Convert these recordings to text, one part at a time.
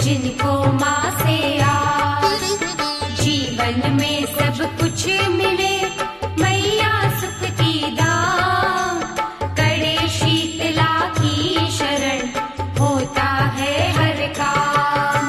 जिनको माँ से आस, जीवन में सब कुछ मिले मैया सुख की दाम। कड़े शीतला की शरण होता है हर काम।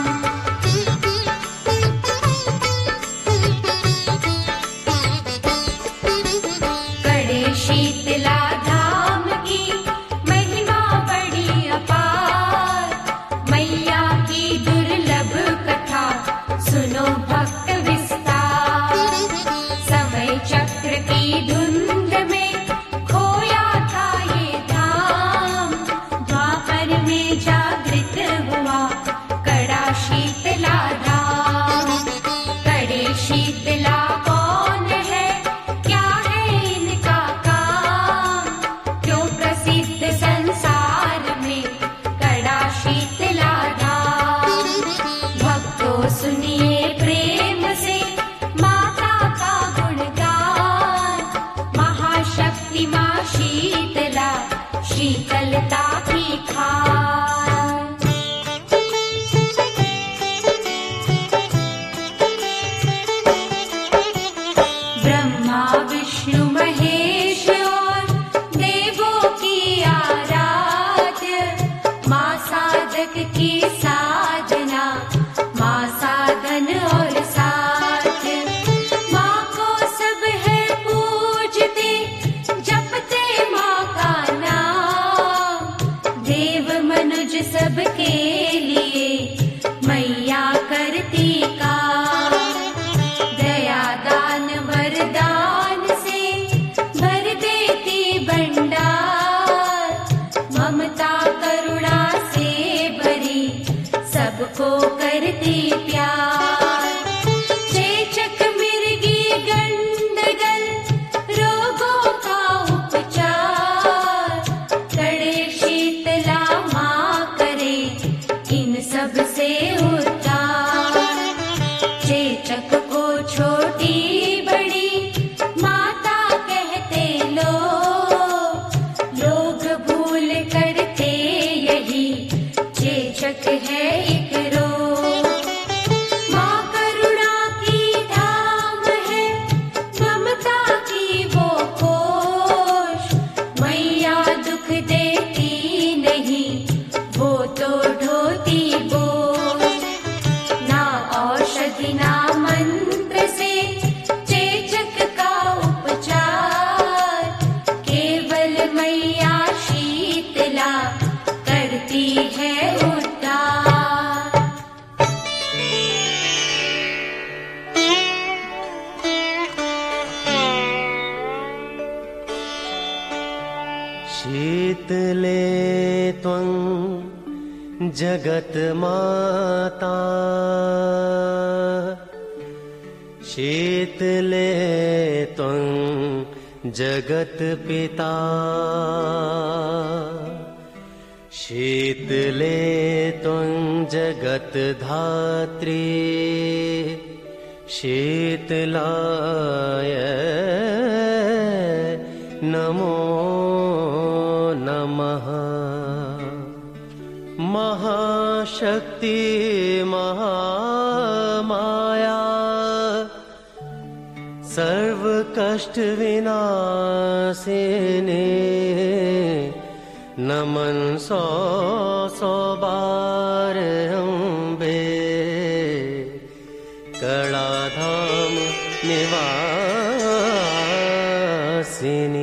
कड़े शीतला धाम की महिमा बड़ी अपार। मैया की दुर्लभ कथा सुनो भक्त विस्तार। समय चक्र की धुंध में खोया था ये धाम। द्वापर में जागृत हुआ कड़ा शीतला धाम। कड़े शीतला कौन है, क्या है इनका काम, क्यों प्रसिद्ध संसार में कड़ा शीतला धाम। भक्तों सुनिए प्रेम से माता का गुणगान। महाशक्ति माँ शीतला, शीतलता की खान। ब्रह्मा विष्णु महेश और देवों की आराध्य। माँ साधक की साधना, माँ साधन और साध्य। माँ को सब है पूजते, जपते माँ का नाम। देव मनुज सबके लिए मैया करती काम। दया दान वरदान से भर देती भंडार। ममता करुणा से भरी सबको करती प्यार। चेचक मिर्गी गंडगल रोगों का उपचार। कड़े शीतला माँ करे इन सब से उद्धार। चेचक को छोटी बड़ी माता कहते लोग भूल करते यही चेचक है एक रोग। माँ करुणा की धाम है, ममता की वो कोश। मैया दुख देती नहीं, वो तो ढोती बोझ। ना औषधि ना मंत्र से चेचक का उपचार। केवल मैया शीतला करती है उद्धार। शीतले त्वं जगत माता। शीतले त्वं जगत पिता। शीतले त्वं जगत धात्री। शीतलाय नमो नमः। महाशक्ति महामाया, सर्व कष्ट विनाशिनी। नमन सौ सौ बार अम्बे, कड़ा धाम निवासिनी।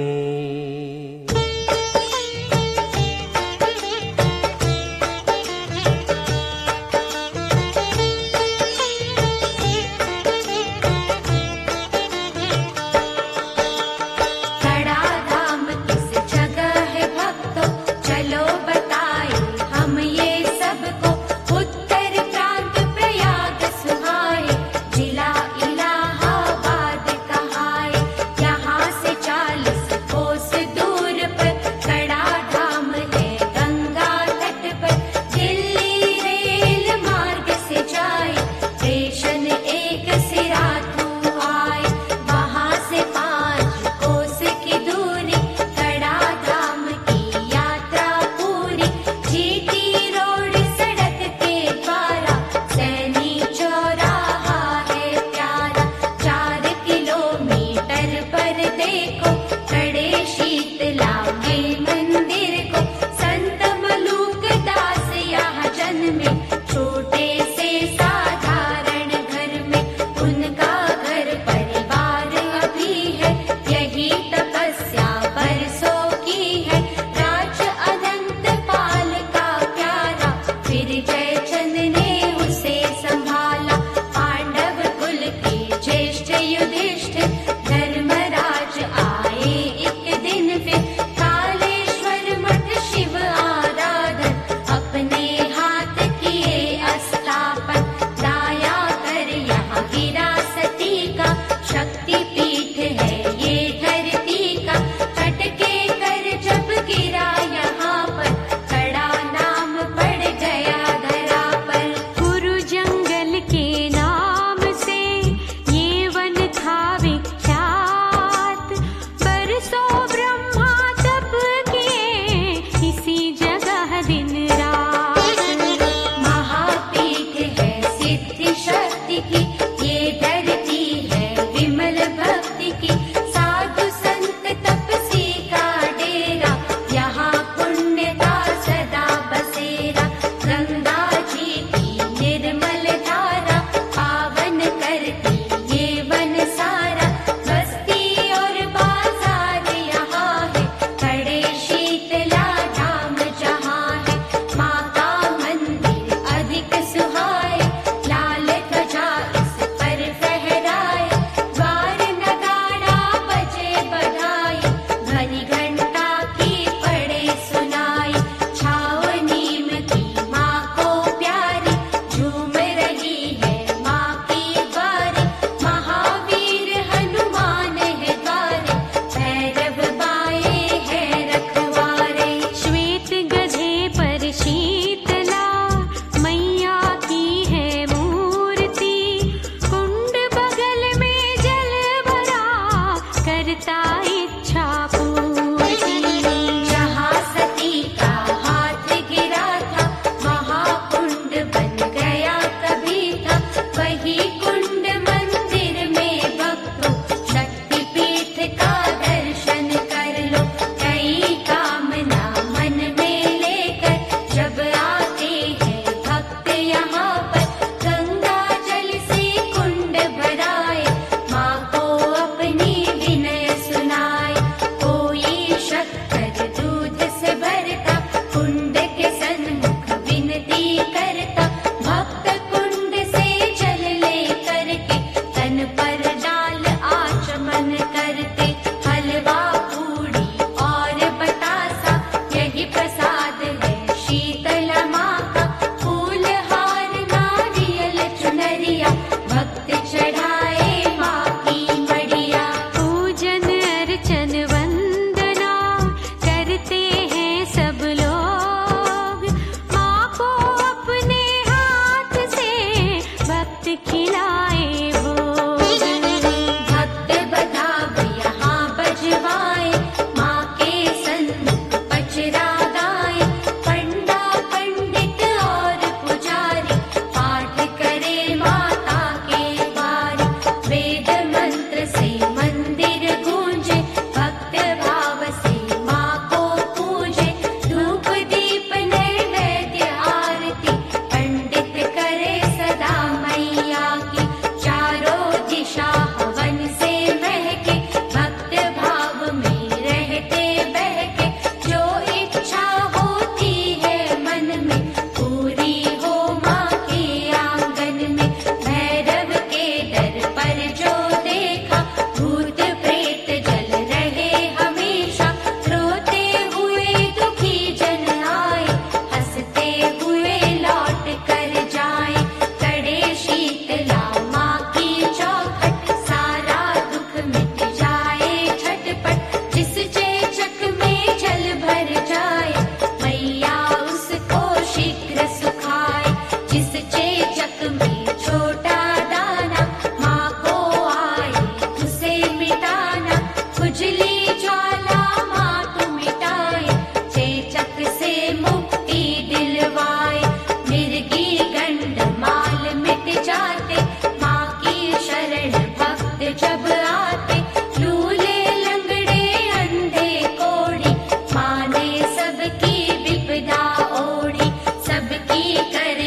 कड़ा धाम किस जगह है भक्तों, चलो बताए हम ये सबको। उत्तर प्रांत प्रयाग सुहाए, जिला इलाहाबाद कहाए। यहाँ से 40 में, छोटे से साधारण घर में उनका घर परिवार अभी है। यही तपस्या बरसों की है, राज अनंत पाल का प्यारा, फिर जयचंद ने उसे संभाला। पांडव कुल के ज्येष्ठ युधिष्ठिर धर्मराज आए एक दिन फिर, कालेश्वर मठ शिव आराधन अपने हाथ किए स्थापन। दाया कर यहाँ गिरा सती का, शक्ति पीठ है ये धरती का। खटके कर जब गिरा यहाँ पर, कड़ा नाम पड़ गया धरा पर। गुरु जंगल के नाम से ये वन था विख्यात, बरसों ब्रह्मा तप किए इसी जगह दिन रात। महापीठ है सिद्धि शक्ति की, ये धरती है विमल भक्ति की। साधु संत तपसी का डेरा, यहाँ पुण्य का सदा बसेरा। गंगा जी की निर्मल धारा, पावन करती ये वन सारा। बस्ती और बाजार यहाँ है, खड़े शीतला धाम जहाँ है। माँ का मंदिर अधिक सुहाए, लाल ध्वजा इस पर फहराए। द्वार नगाड़ा बजे बधाई, ध्वनि घंटा की पड़े सुनाई। छाव नीम की माँ को प्यारी, झूम रही है माँ की बारी। महावीर हनुमान है द्वारे, भैरव बाए है रखवारे। श्वेत गधे पर शीतला मैया की है मूर्ति, कुंड बगल में जल भरा करता इच्छा पूर्ति। जहाँ सती का हाथ गिरा था, महाकुंड बन गया कभी था। वही कुंड मंदिर में भक्तों, शक्तिपीठ का दर्शन कर लो। कई कामना मन में लेकर जब आते हैं भक्त यहाँ पर, गंगा जल से कुंड भराए, माँ को अपनी विनय सुनाए। कोई शक्कर दूध से भरता, कुंड के सन्मुख विनती करता। भक्त कुंड से जल ले करके, तन पर डाल आचमन करते। हलवा पूड़ी और बतासा, यही प्रसाद है शीतला माँ का। फूल हार नारियल चुनरिया, भक्त चढ़ाए माँ की मड़िया। पूजन अर्चन वंदना करते हैं सब लोग, माँ को अपने हाथ से भक्त खिलाए भोग। भक्त बधाव यहाँ बजवाए, माँ के सन्मुख पचरा गाए। पंडा पंडित और पुजारी, पाठ करे माता के बारी। वेद मंत्र से मंदिर गूंजे, भक्त भाव से माँ को पूजे। धूप दीप नैवेद्य आरती, पंडित करे सदा मैया की। चारों दिशा हवन से महके, भक्त भाव में रहते बहके। जो इच्छा होती है मन में, पूरी हो माँ के आंगन में। भैरव के दर पर जो देखा, भूत प्रेत जल रहे हमेशा। रोते हुए दुखी जन आए, हंसते हुए लौट कर जाए। कड़े शीतला माँ की चौखट, सारा दुख मिट जाए झटपट। जिस चेचक में जल भर जाए, मैया उसको शीघ्र सुखाए। जिस चेचक में छोटा दाना, माँ को आए उसे मिटाना। खुजली ज्वाला माँ को मिटाए, चेचक से मुक्ति दिलवाए। मिर्गी गंड माल मिट जाते, माँ की शरण भक्त जब आते। लूले लंगड़े अंधे कोढ़ी, माँ ने सबकी विपदा ओढ़ी। सबकी कर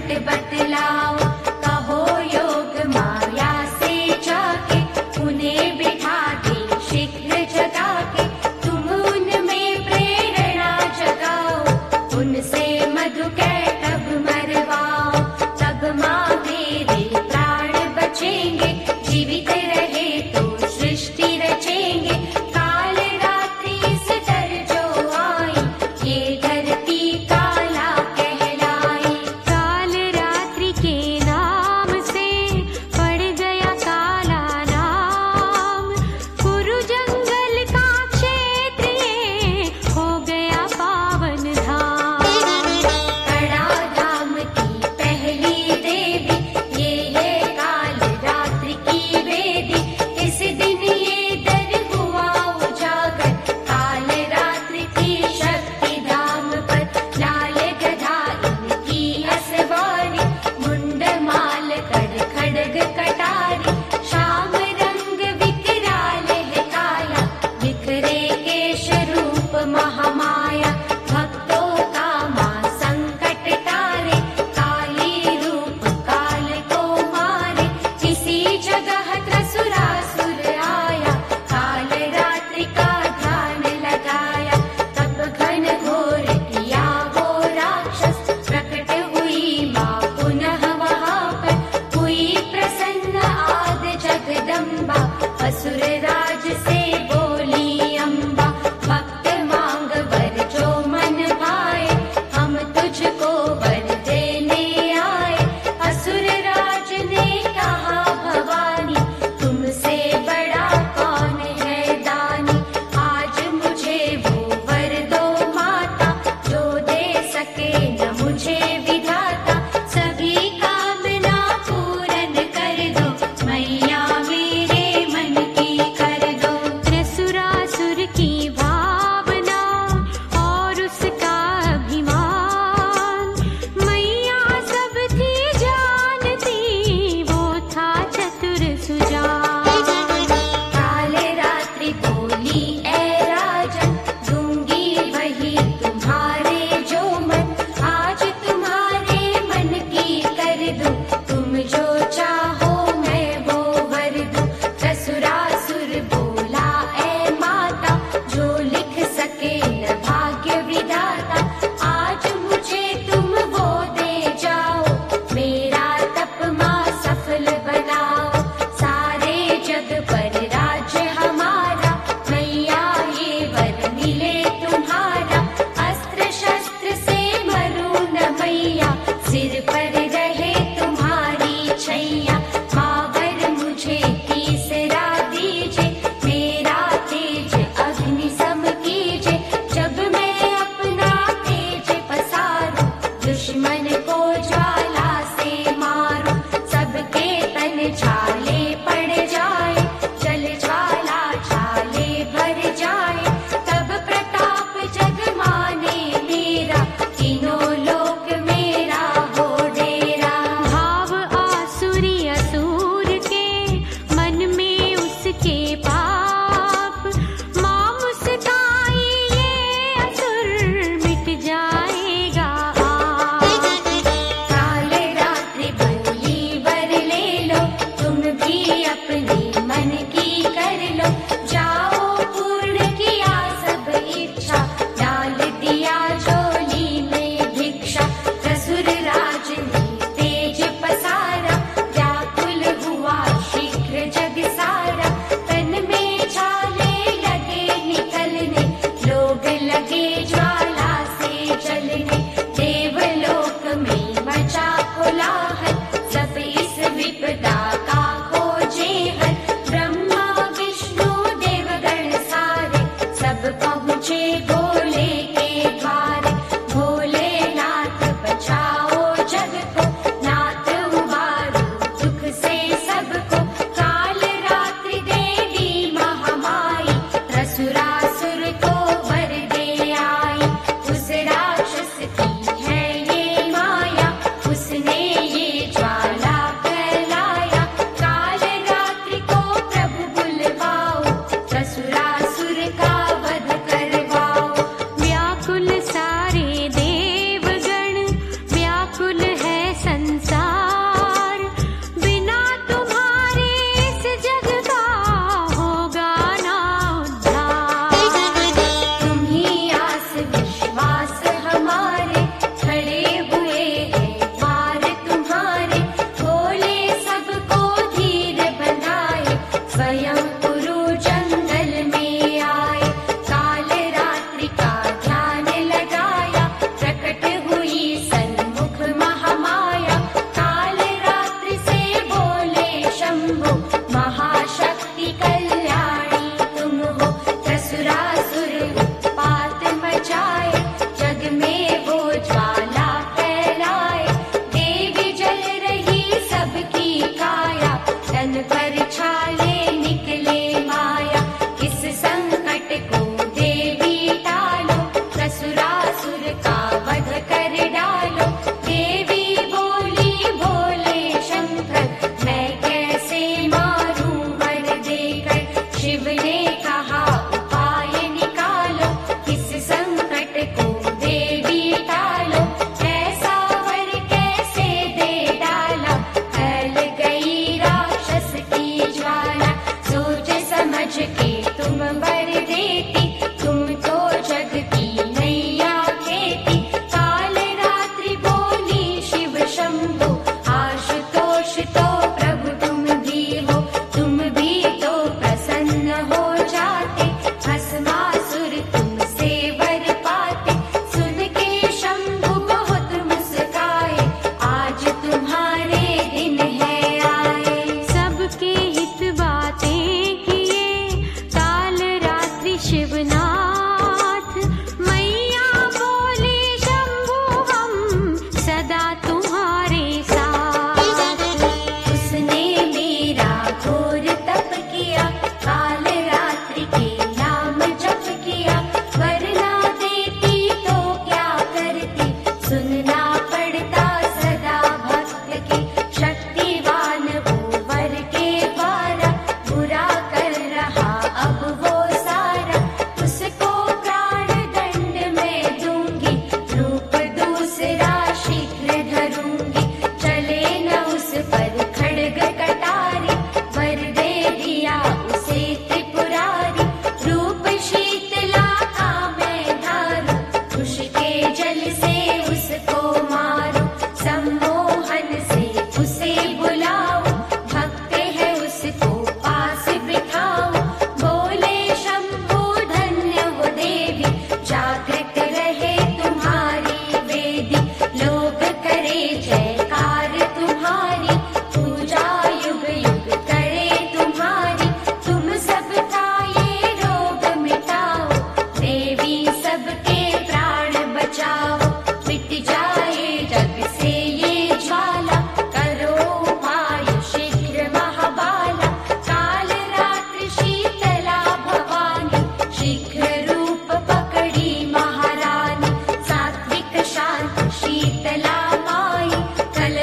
झट बतलाओ, कहो योग माया से जाके उन्हें बिठा दे शीघ्र जगा के, तुम उनमें प्रेरणा जगाओ, उनसे मधु कैटभ मरवाओ, तब माँ मेरे प्राण बचेंगे, जीवित रहे तो सृष्टि रचेंगे। काल रात्रि से डर जो आई, ये धरती काला कहलाई। काल रात्रि के नाम से पड़ गया काला नाम, कुरु जंगल का क्षेत्र ये हो गया पावन धाम। कड़ा धाम की पहली देवी, ये है काल रात्रि की वेदी, इस दिन ये दर हुआ उजागर, काल रात्रि की शक्ति धाम पर। लाल गधा इनकी असवारी, मुंड माल कड़ खड़ग कटारी, श्याम रंग विकराल है काला, बिखरे केश रूप महामाया, भक्तों का मां संकट टारे, काली रूप काल को मारे, इसी जगह त्रसुरासुर आया, काल रात्रि का ध्यान लगाया, तब घन घोर किया वो राक्षस, प्रकट हुई मां पुनः वहां पर, हुई प्रसन्न आद जगदम्बा, असुर राज से बोली अम्बा, भक्त मांग वर जो मन भाए, हम तुझको वर देने आए। असुर राज ने कहा भवानी, तुमसे बड़ा कौन है दानी, आज मुझे वो वर दो माता, जो दे सके न मुझे विधाता, सभी कामना पूर्ण कर दो, मैया मेरे मन की कर दो। त्रिसुरासुर की भावना और उसका अभिमान, मैया सब थी जानती, वो था चतुर सुजान। काल रात्रि बोली ऐ राजन, दूंगी वही तुम्हारे जो मन, आज तुम्हारे मन की कर दूं, तुम जो चाहो मैं वो वर दूं। त्रिसुरासुर बोला ऐ माता, जो लिख सके न भाग्य विधाता, आज मुझे तुम वो दे जाओ, मेरा तप मां सफल बनाओ, सारे जग पर राज्य हमारा, मैया ये वर मिले तुम्हारा, अस्त्र शस्त्र से मरूं न मैया, सिर पर रहे तुम्हारी छैया, माँ वर मुझे तीसरा दीजे, मेरा तेज अग्नि सम कीजे, जब मैं अपना तेज पसारूं, दुश्मन को ज्वाला से मारूं, सबके तन छाले पड़ जाए, जल ज्वाला छाले भर जाए, तब प्रताप जग माने मेरा, तीनों लोक मेरा हो डेरा। भाव आसुरी असुर के मन में उसके पाप, मां मुस्काई ये असुर मिट जाएगा आप। काल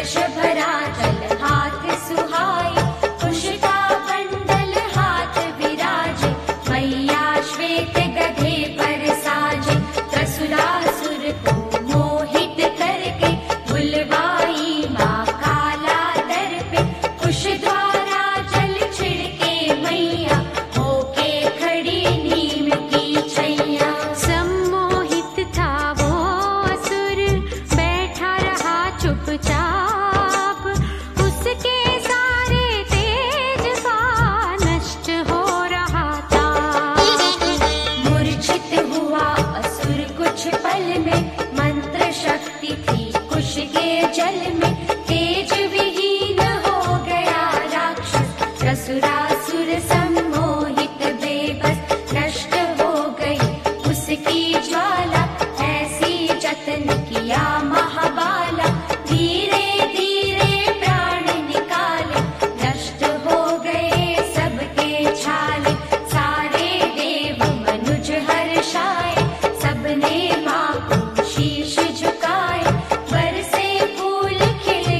कलश भरा जल हाथ सुहाए, कुश का बंडल हाथ विराजे, मैया श्वेत गधे पर साजे, त्रिसुरासुर को मोहित करके, बुलवाई माँ काला दर पे, कुश द्वारा जल छिड़के मैया, होके खड़ी नीम की छैया। सम्मोहित था वो असुर, बैठा रहा चुपचाप, उसके सारे तेज का नष्ट हो रहा था। मूर्छित हुआ असुर कुछ पल में, मंत्र शक्ति थी कुश के जल में, तेज विहीन हो गया राक्षस, त्रिसुरासुर सम्मोहित बेबस, नष्ट हो गई उसकी ज्वाला, ऐसी जतन किया महाबाला, धीरे धीरे प्राण निकाले, नष्ट हो गए सबके छाले, सारे देव मनुज हर्षाए, सबने माँ को शीश झुकाए, बरसे फूल खिल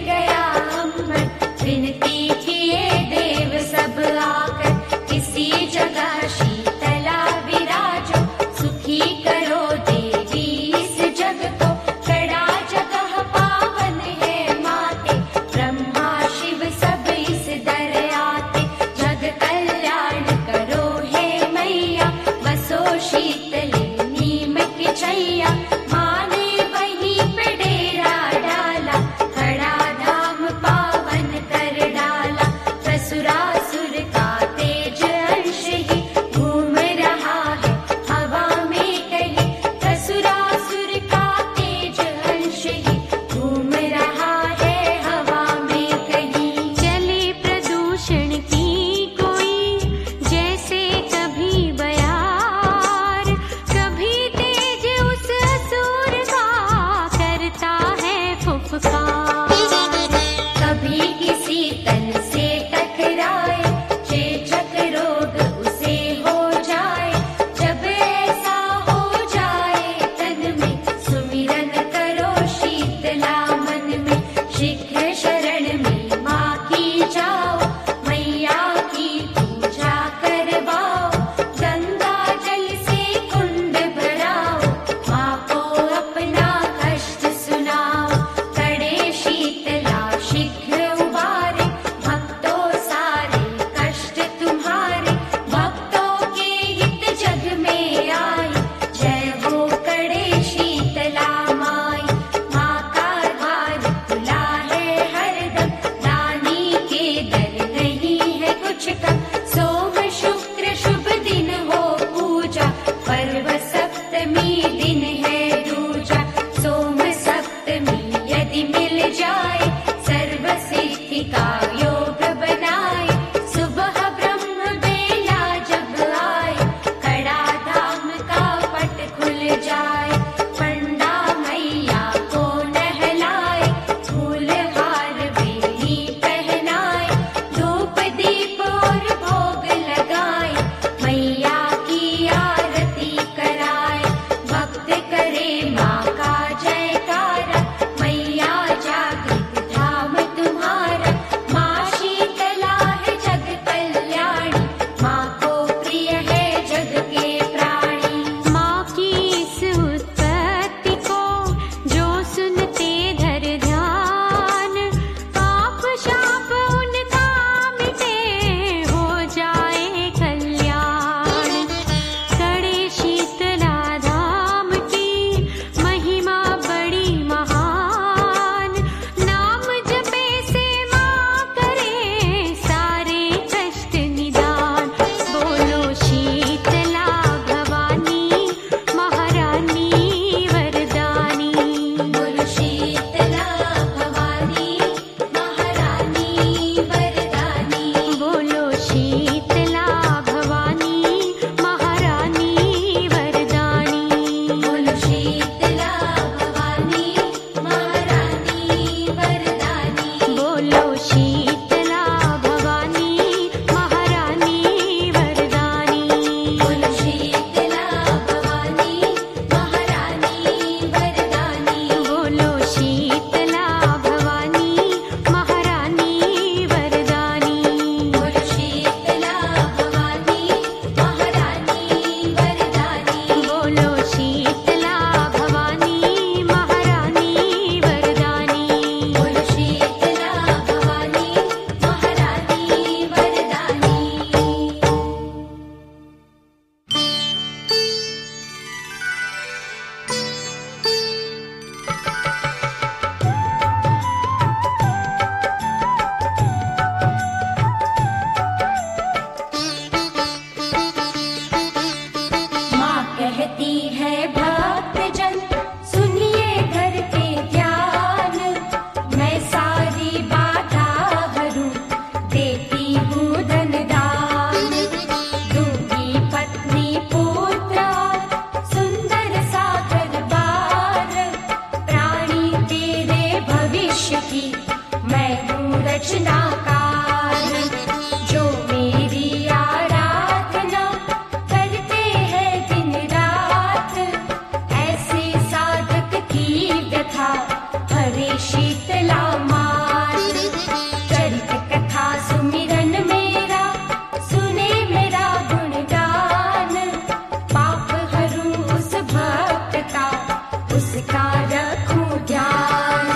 मैं हूँ रचनाकार, जो मेरी आराधना करते हैं दिन रात, ऐसे साधक की व्यथा हरे शीतला मात। चरित कथा सुमिरन मेरा, सुने मेरा गुणगान, पाप हरू उस भक्त का, उसका रखूं ध्यान।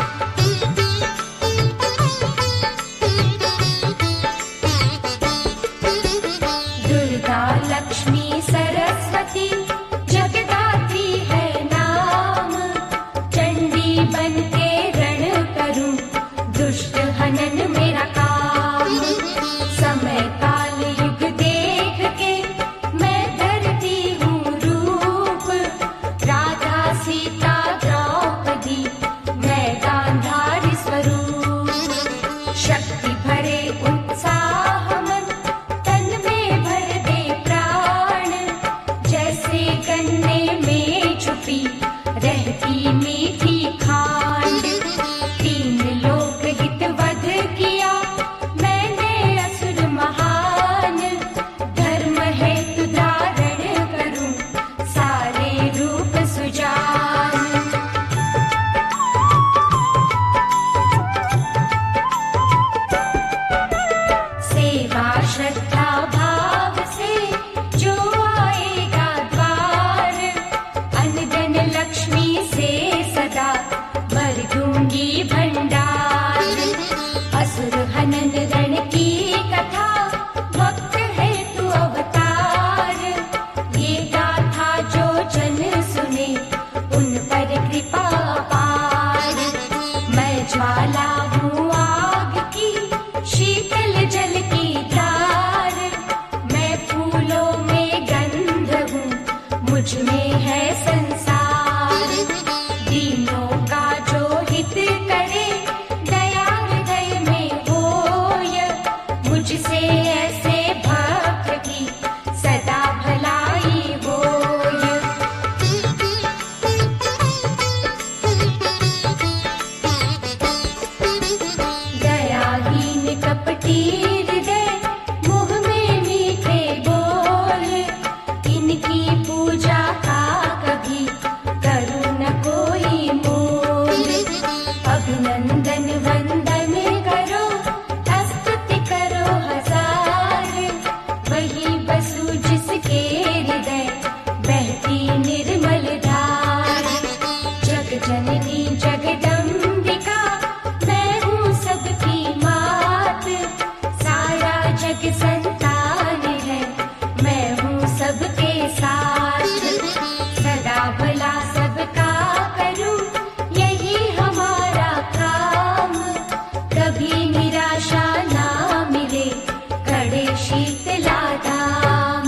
दुर्गा लक्ष्मी सरस्वती जगदात्री है नाम, चंडी बन के रण करूं, दुष्ट हनन मेरा काम। समय काल युग देख के मैं धरती हूँ रूप, राधा सीता द्रौपदी मैं गांधारी स्वरूप। शक्ति भरे उत्साह मन, तन में भर दे प्राण, जैसे गन्ने में छुपी रहती मीठी खांड। तीन लोक हित वध किया मैंने असुर महान, धर्म हेतु धारण करूं सारे रूप सुजान। सेवा श्रद्धा भाव से जो आएगा द्वार, अन्न धन लक्ष्मी से सदा भर दूंगी भंडार। असुर हनन रण की कथा, भक्त है तू अवतार, ये गाथा जो जन सुने उन पर कृपा पार। मैं ज्वाला हूँ आग की, शीतल जल की धार, मैं फूलों में गंध हूँ, मुझ में है संसार। दीनों का जो हित करे, दया हृदय में होय, मुझसे ऐसे भक्त की सदा भलाई होय। दयाहीन कपटी हृदय, मुँह में मीठे बोल, इनकी पूजा का कभी करूँ न कोई मोल। अभिनंदन वंदन करो, स्तुति करो हजार, वही बसु जिसके हृदय बहती निर्मल धार। जग जननी जगदम्बिका, मैं हूँ सबकी मात, सारा जग संतान है, मैं हूँ सबके साथ। सदा भला सबका करूं, यही हमारा काम, कभी निराशा ना मिले खड़े शीतला धाम।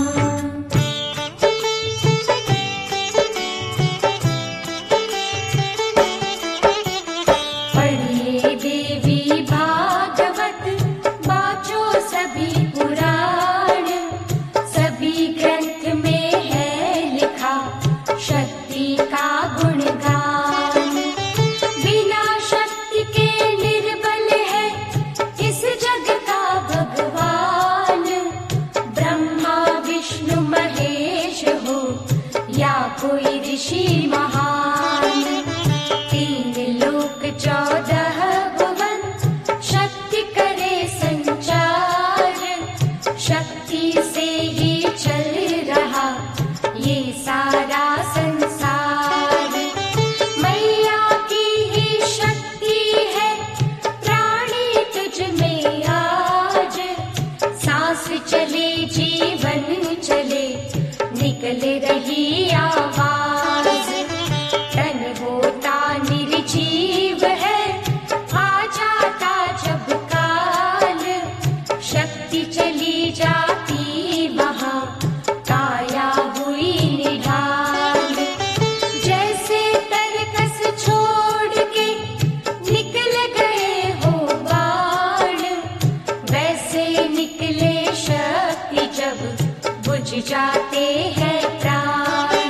पढ़िए देवी भागवत, बाँचो सभी पुराण, सभी ग्रंथ में है लिखा शक्ति का गुणगान। बिना शक्ति के निर्बल है इस जग का भगवान, ब्रह्मा विष्णु महेश हो या कोई ऋषि महान। तीन लोक 14 भुवन, शक्ति करे संचार, शक्ति से ही चल रहा ये सारा संसार। मैया की ही शक्ति है, प्राणी तुझ में आज, सांस चले जीवन चले, निकल रही आवाज। तन होता निर्जीव है, आ जाता जब काल, शक्ति चली जाती वहाँ, काया हुई निढाल। जैसे तरकस छोड़ के निकल गए हो बाण, वैसे निकले शक्ति जब बुझ जाते हैं प्राण।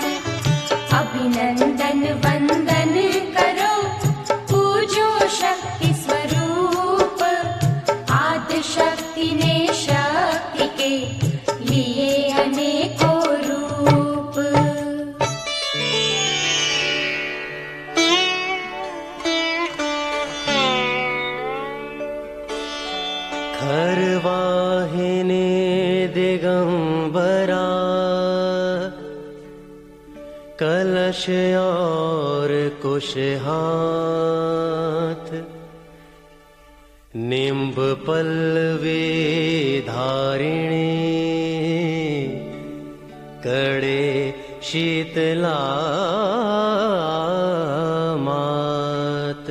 अभिनंदन वंदन करो, पूजो शक्ति स्वरूप, शक्ति ने शक्ति के लिए अनेकों रूप। खरवाहिनी दिगंबरा कलश और कुश हाथ, निम्ब पल्लवी धारिणी कड़े शीतला मात।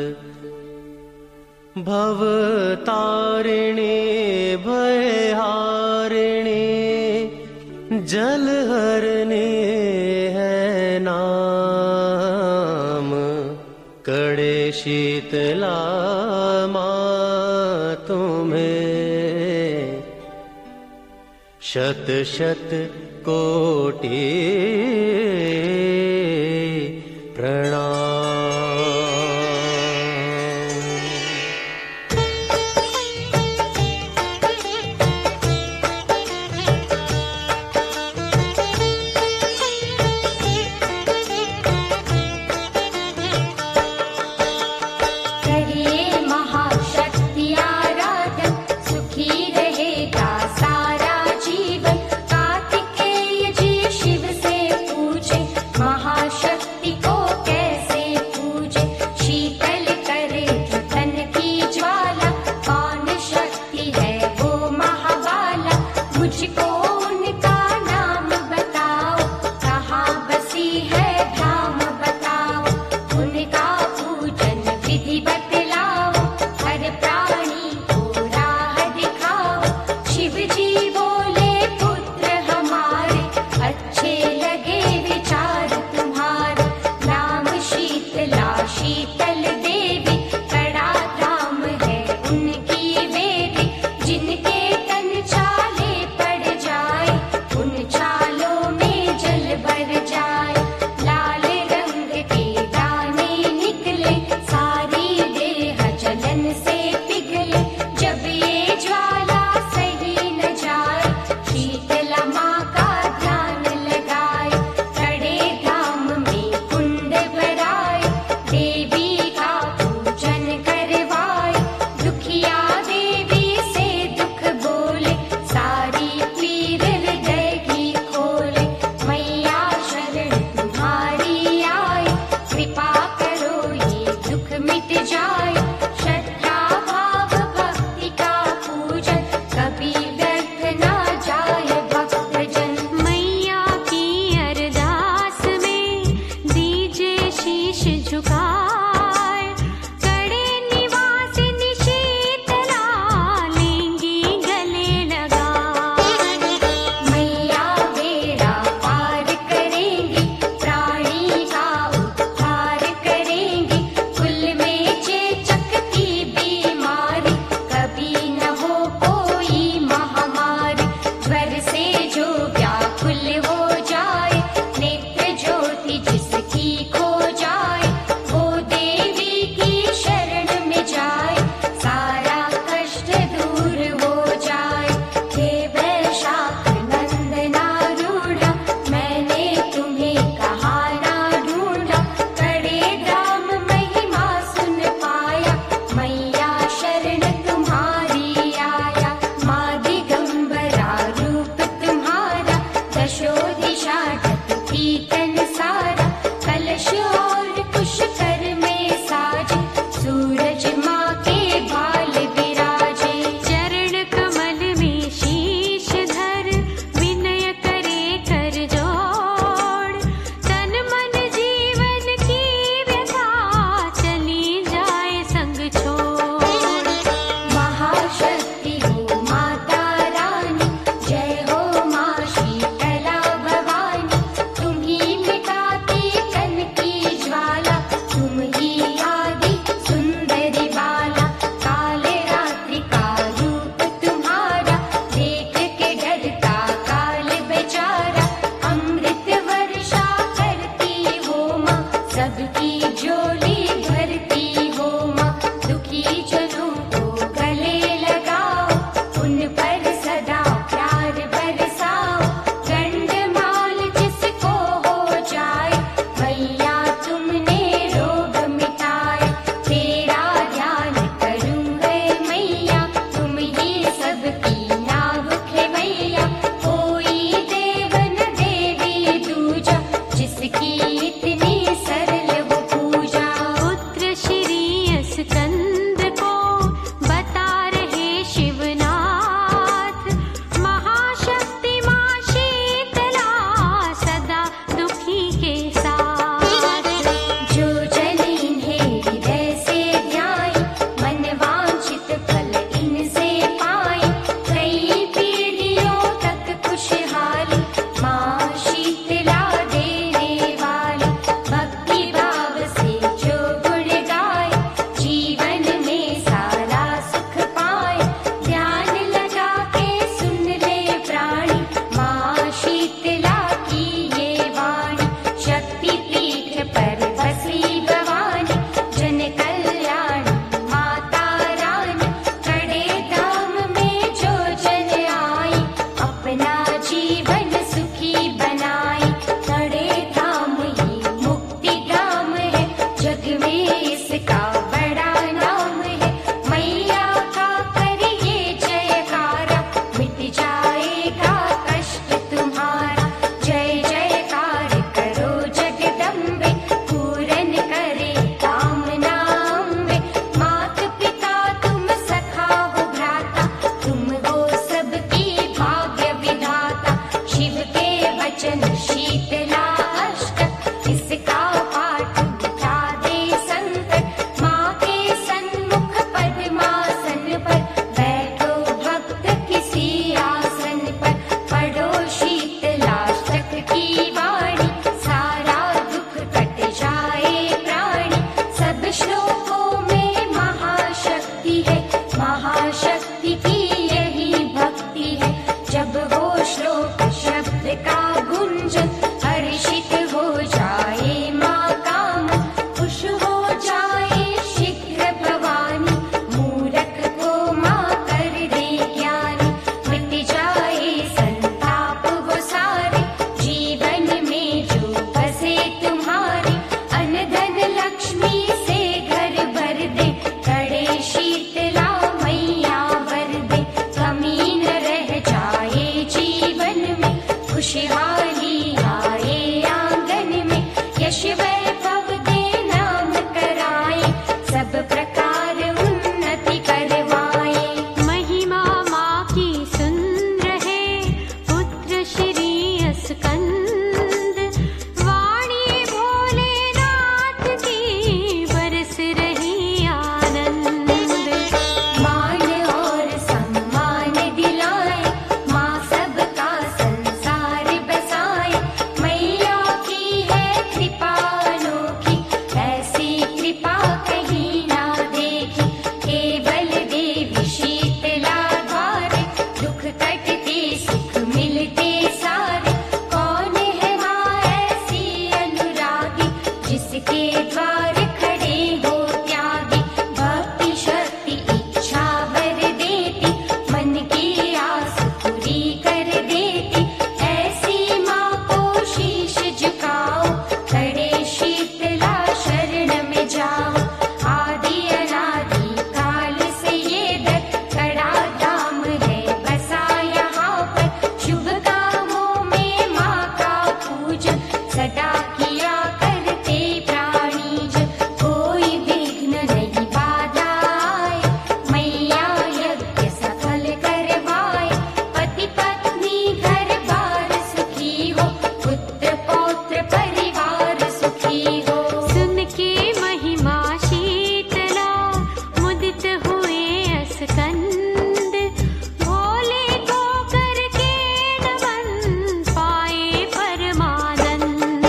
भव तारिणी भयहारिणी जलहरणी है नाम, कड़े शीतला माँ तुम्हें शत शत कोटि प्रणाम। महाशक्ति की यही भक्ति है। जब वो श्लोक शब्द का गुंजन हर्षित हो जाए माँ काम, खुश हो जाए शीघ्र भवानी, मूरख को माँ कर दे ज्ञानी। मिट जाए संताप वो सारे, जीवन में जो बसे तुम्हारे, अन्न धन लक्ष्मी से घर भर दे, कड़े शीतला मैया भर दे। कमी न रह जाए जीवन में, खुशहाली आए आंगन में, यश वैभव दे नाम कराए, सब प्रकार उन्नति करवाए। महिमा माँ की सुंदर है, पुत्र श्री स्कंद, वाणी भोलेनाथ की बरस रही आनंद। मान और सम्मान दिलाए, माँ सबका संसार बसाए। मैया की है कृपा अनोखी, ऐसी कृपा कहीं ना देखी। केवल देवी शीतला द्वारे, दुख कटते सुख मिलते सारे। कौन है माँ ऐसी अनुरागी, जिसके द्वार खड़े हो त्यागी। भक्ति शक्ति इच्छा वर देती, मन की आस पूरी कर देती। ऐसी माँ को शीश झुकाओ, खड़े शीतला शरण में जाओ। आदि अनादि काल से ये दर, कड़ा धाम है बसा यहाँ पर। शुभ कामों में माँ का पूजन सदा किया करते प्राणी जन। कोई विघ्न नहीं बाधा आए, मैया यज्ञ सफल करवाए। पति पत्नी घर बार सुखी हो, पुत्र पौत्र परिवार सुखी हो। सुन के महिमा शीतला, मुदित हुए स्कंद, भोले को करके नमन पाए परमानंद।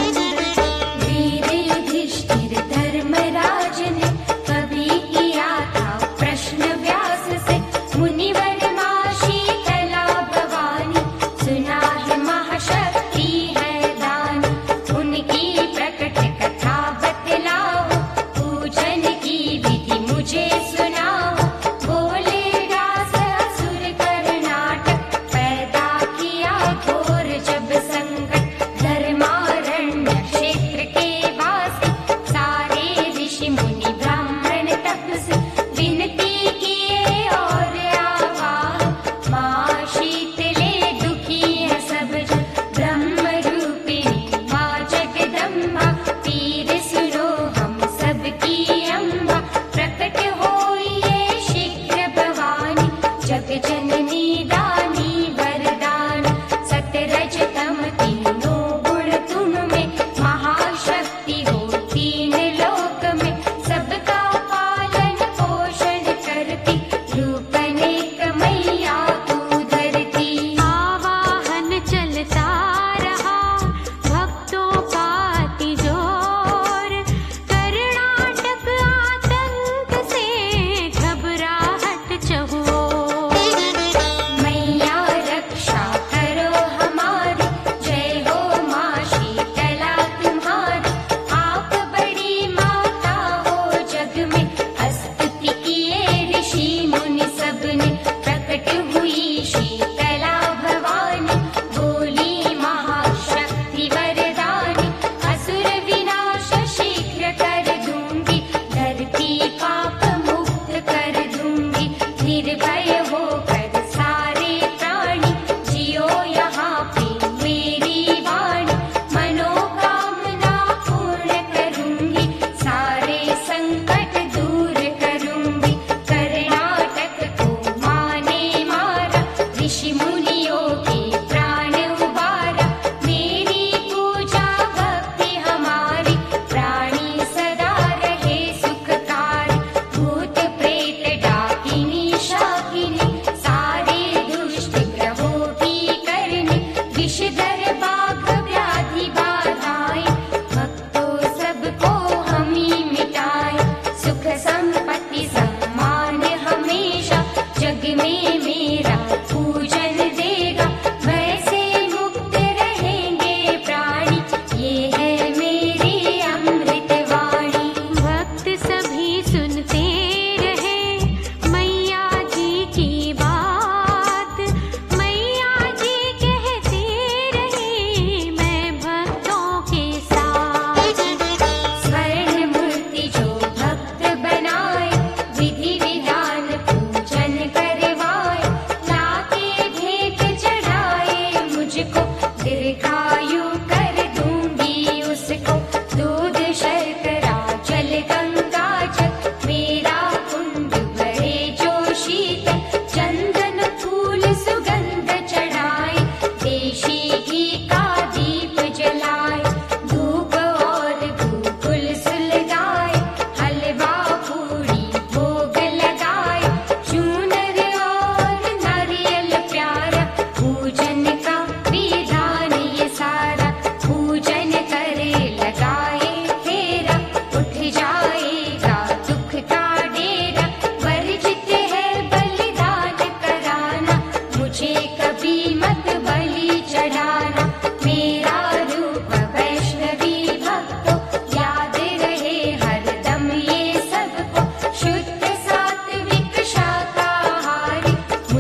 वीर युधिष्ठिर धर्मराज ने कभी किया था प्रश्न व्यास से, मुनिवर माँ शीतला भवानी, सुना है महाशक्ति है दानी। उनकी प्रकट कथा बतलाओ, पूजन की विधि मुझे सुनाओ। बोले व्यास असुर कर्नाटक, पैदा किया घोर जब संकट। धर्मारण्य क्षेत्र के वासी, सारे ऋषि मुनि ब्राह्मण तपस्वी, विनती किए और आवाहन। माँ शीतले दुखी है सब जन, ब्रह्म रूपिणी माँ जगदम्बा। पीर सुनो हम सबकी अम्बा, प्रकट होइए शीघ्र भवानी। जग जननी दानी वरदानी, सतरज तम तीनों गुण तुम में। महाशक्ति हो तीन लोक में, सबका पालन पोषण करती। रूप अनेक मैया तू धरती। आवाहन चलता रहा भक्तों का अति जोर, कर्नाटक आतंक से घबराहट चहुओर। मैया रक्षा करो हमारी, जय हो माँ शीतला तुम्हारी। आप बड़ी माता हो जग में, स्तुति किए ऋषि मुनि सबने। प्रकट हुई शीतला भवानी, बोली महाशक्ति वरदानी। असुर विनाश शीघ्र कर दूंगी, धरती पाप मुक्त कर दूंगी। निर्भय होकर सारे प्राणी, जियो यहाँ पे मेरी वाणी। मनोकामना पूर्ण करूंगी, सारे संकट दूर करूंगी। कर्नाटक को माने मारा, ऋषि मुनियों के प्राण उबारा। मेरी पूजा भक्ति हमारी, प्राणी सदा रहे सुखकारी। भूत प्रेत डाकिनी शाकिनी,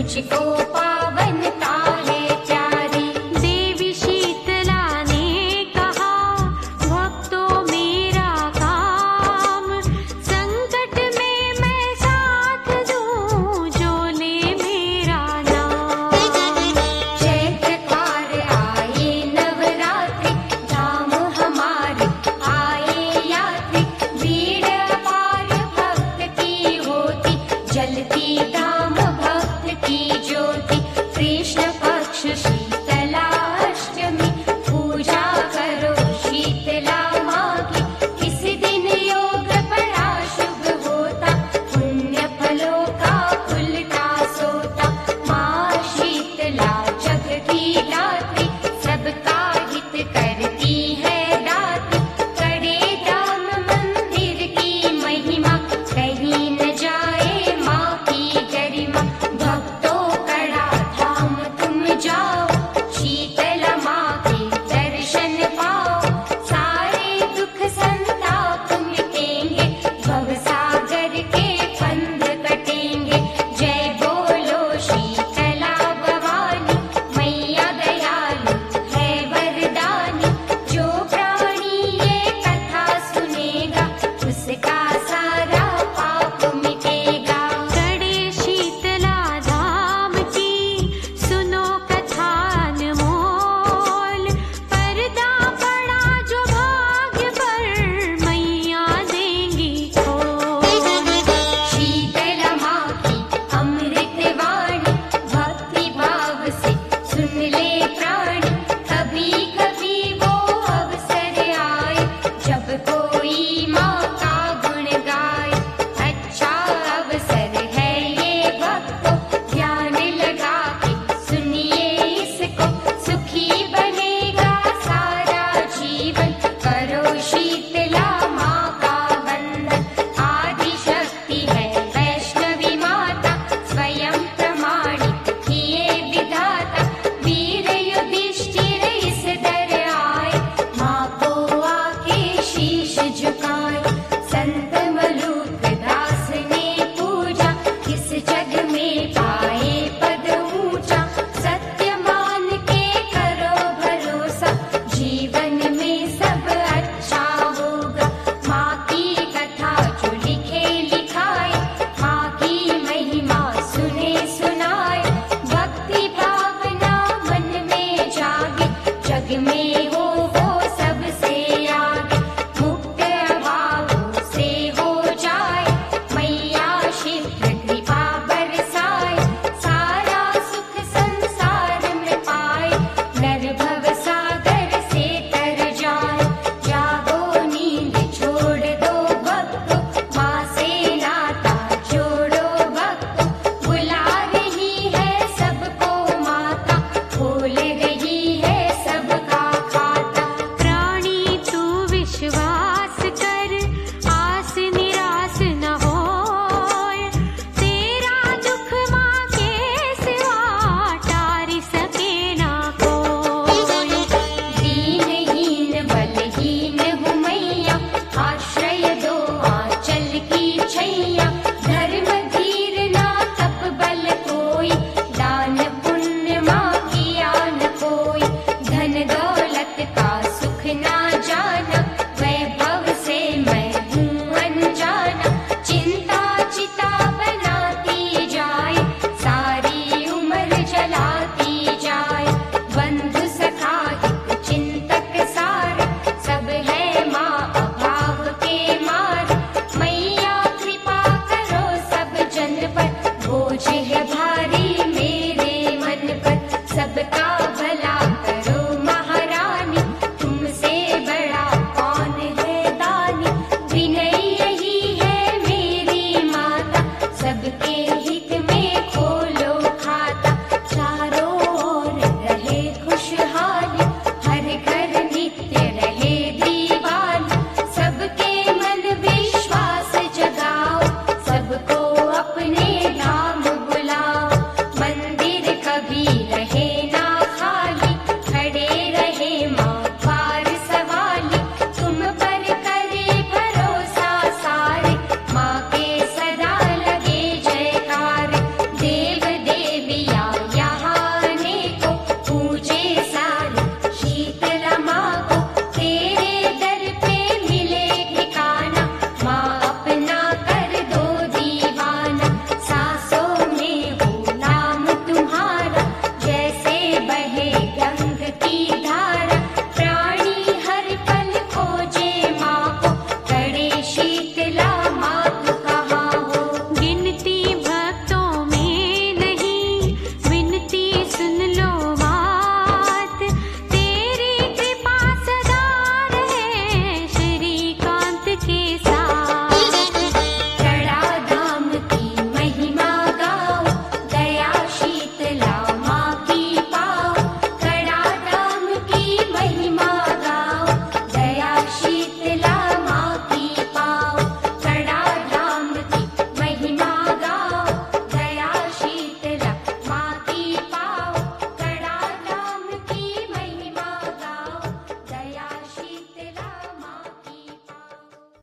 मुझको